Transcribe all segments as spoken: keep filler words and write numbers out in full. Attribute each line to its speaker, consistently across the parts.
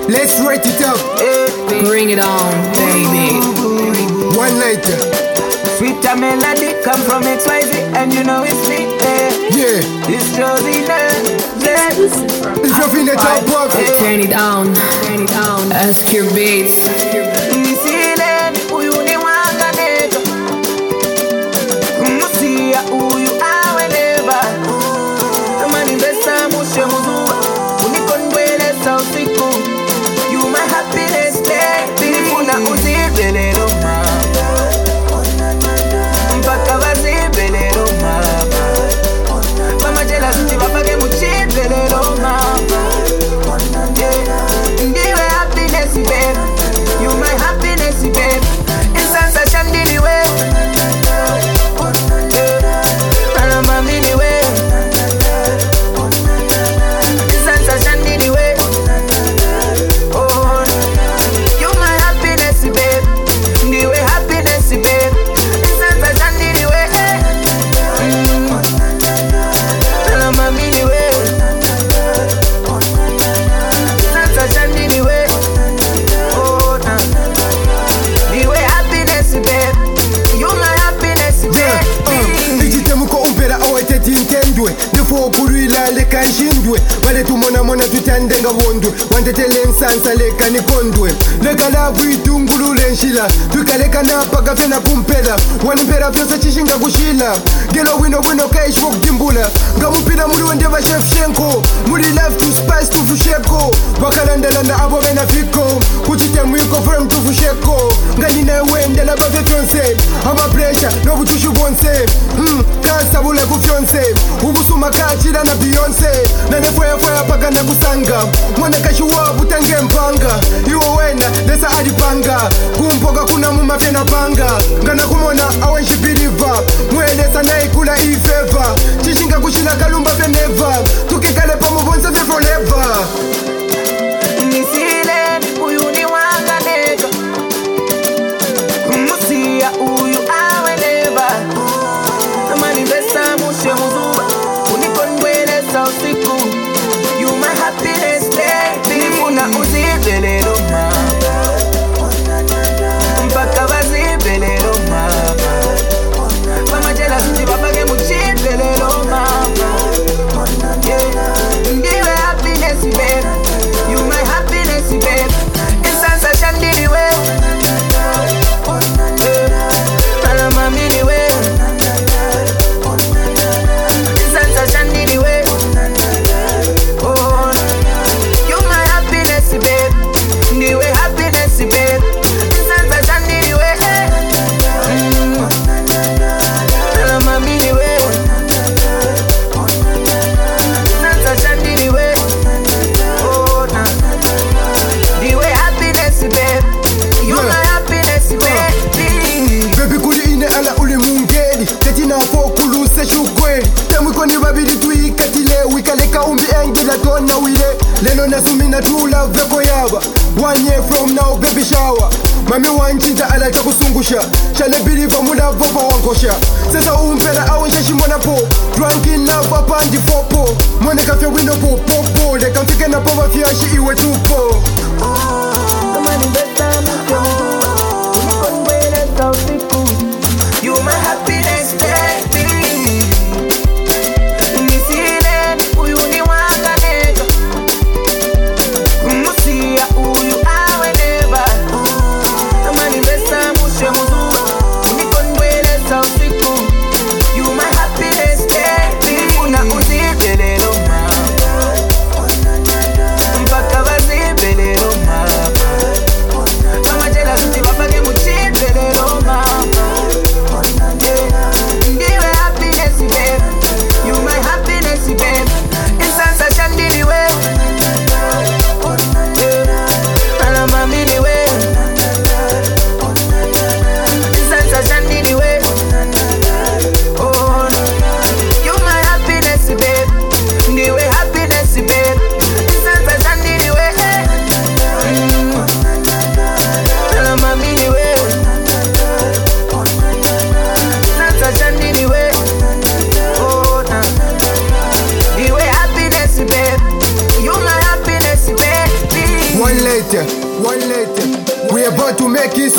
Speaker 1: Let's write it up.
Speaker 2: Bring it on, baby.
Speaker 1: One nighter.
Speaker 3: Sweeter melody come from X Y Z, and you know it's sweet. Eh.
Speaker 1: Yeah.
Speaker 3: It's Josie there.
Speaker 1: It's your finger top up.
Speaker 2: Turn it on, turn it on. Ask your beats.
Speaker 3: Nisile uyu ni wanga nega. Musia uyu awe neva. Kama ni besa mushe muzua. Unikonwele sa usiku. You my happiness day. Una uzibele roma. Mpaka wazibele roma. Mama jela suti wapake muchibele roma. Ndiwe happiness babe. You my happiness babe. Insansa shandini we. Alama mini we. Insansa shandini we. Oh, you my happiness babe. Ndiwe happiness babe. Insansa shandini we. Alama mini we. Insansa shandini we. Oh, nah. Ndiwe happiness babe. You my happiness babe.
Speaker 1: Ichitemuko umpera aweteti intendwe Defo kurila leka nshindwe Wale tumona mona tutandenga wondwe Wantetele nsansa leka nikondwe Leka lavu itungulule nshila Tukaleka napaka fena kumpela Wanimpera fyose chishinga kushila Gelo wino wino kaishi wakujimbula Ngamupila muri wendeva chef shenko Muri love to spice tufusheko Wakalandalanda abo vena fiko Kuchitemu yuko firm tufusheko Nganina wendela bave fyonse Ama pressure no butushu bonse Hmm, kasabula kufyonse Ubusuma kachira na Beyonce Na nefoya foya paka na kusanga Mwana kashuwa butange mpanga Iwo wena desa adipanga Kumpoka kuna mumafya na panga Ngana kumona awenshi biliva Mwelesa na ikula ifeva Chishinga kushila kalumba veneva Tukikale pamu bonse ve forever
Speaker 3: Nisile uyu ni wanga nega. Musia uyu awe neva. Kama ni besa mushe muzuba. Unikonwele sa usiku. You my happiness day. Una uzibele roma. Mpaka wazibele roma. Mama jela suti wapake muchibele roma. Yeah. Ndiwe happiness babe. You my happiness babe. Insansa shandini we. Alama mini we. Insansa shandini we. Oh, you my happiness babe. Ndiwe happiness babe. Insansa shandini we. Mm. Alama mini we. Insansa shandini we. Oh, nah. Ndiwe happiness babe. You
Speaker 1: Yeah.
Speaker 3: my happiness babe.
Speaker 1: Baby kuli ine ala uli mungeli Kati na fokulu se shugwe Temwiko ni babidi tuikatile Wikaleka umbi engila tona wile Leno nasumina tula veko yaba One year from now baby shower Mami wanchinta ala chakusungusha Shale biliva mula vopa wankosha Sasa umpera awensha shimona po Drunk in love apandi fopo Mwene kafya wino po popo Leka mfike na pova fiashi iwe tupo
Speaker 3: Kama ni besa mushe muzua. Unikonwele sa usiku. You my happiness baby. Nisile uyu ni wanga nega. Musia uyu awe neva. Kama ni besa mushe muzua. Unikonwele sa usiku. You my happiness baby. Una uzibele roma. Mpaka wazibele roma.
Speaker 1: later, one later. We about to make it.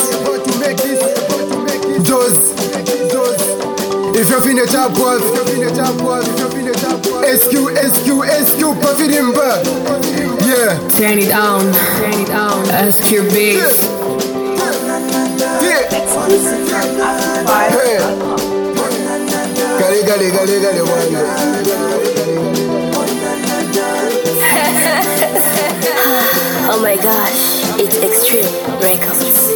Speaker 1: Those, those. If you're finna chop off, if you're finna chop off, if you're finna chop off. S Q, S Q, S Q, puff it in back. Yeah.
Speaker 2: Turn it on, turn it on. Ask your beats.
Speaker 1: Yeah. Hey. Gale, gale, gale, gale, one.
Speaker 4: Oh my gosh, it's Extreme Records.